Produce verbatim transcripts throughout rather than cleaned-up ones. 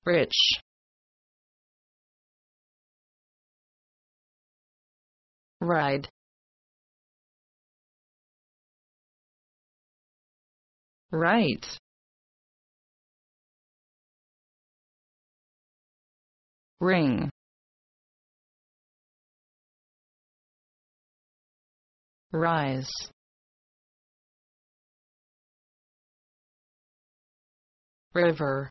rich, ride, right, ring, rise, river,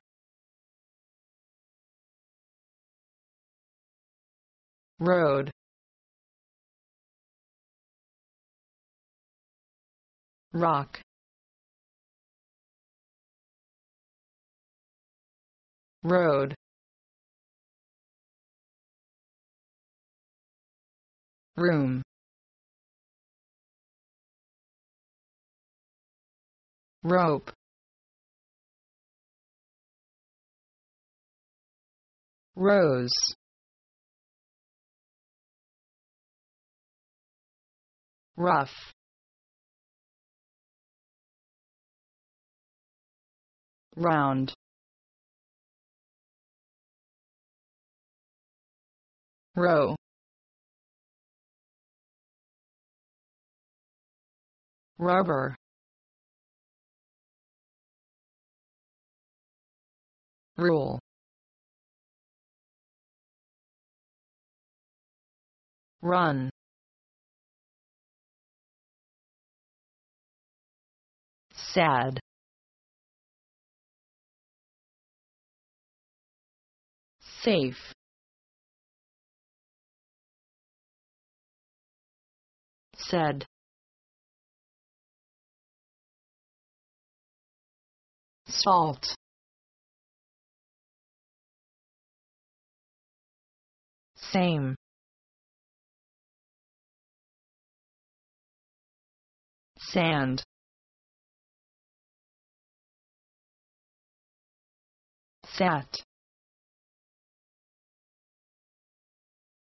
road, rock, road, room, rope, rose, rough, round, row, rubber, rule, run, sad, safe, said, salt, same, sand, sat,